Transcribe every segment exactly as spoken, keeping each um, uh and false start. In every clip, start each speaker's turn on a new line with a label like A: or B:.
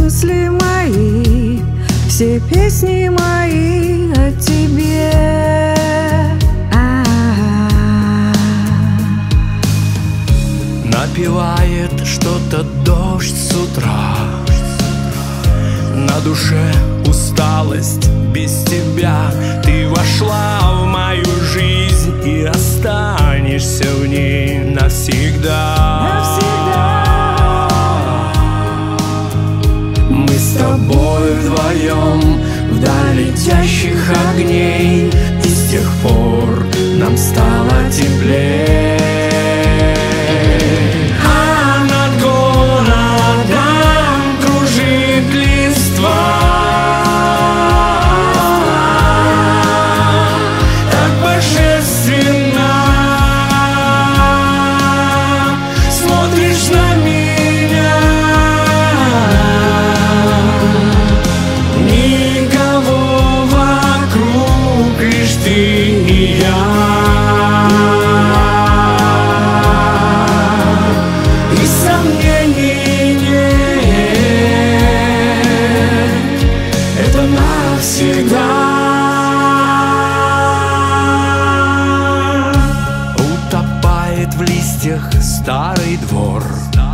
A: мысли мои, все песни мои о тебе.
B: Напевает что-то дождь с утра, на душе усталость без тебя. Ты вошла в мою жизнь и останешься в ней навсегда.
A: Навсегда.
B: Мы с тобой вдвоем вдаль летящих огней, и с тех пор нам стало теплее. Утопает в листьях старый двор,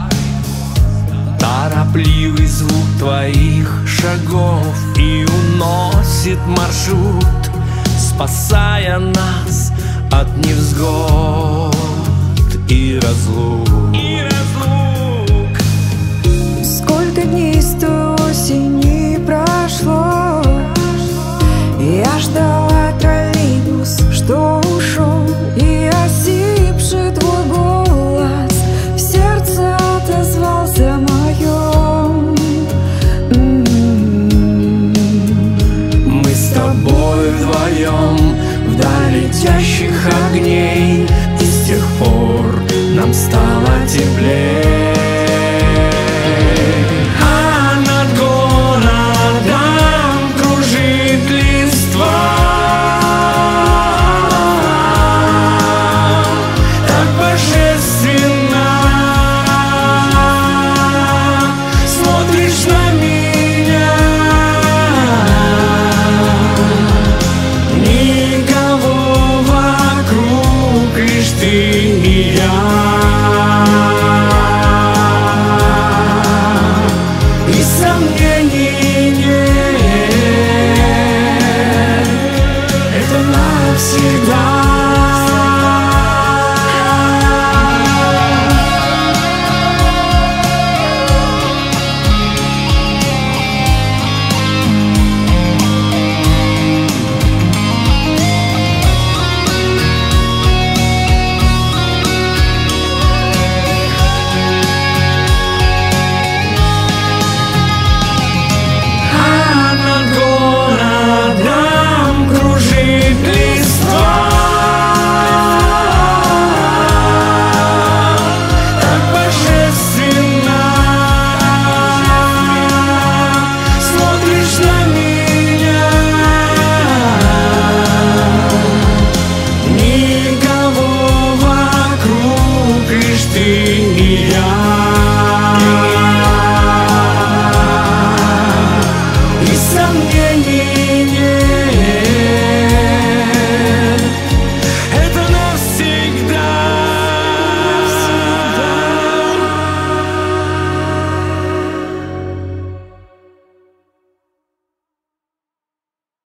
B: торопливый звук твоих шагов, и уносит маршрут, спасая нас от невзгод и разлук. И разлук.
A: Сколько дней с той осени прошло, я ждала троллейбус, что ушел, и осипший твой голос в сердце отозвался моем.
B: Мы с тобой вдвоем вдаль летящих огней, и с тех пор нам стало теплее. Ты и я.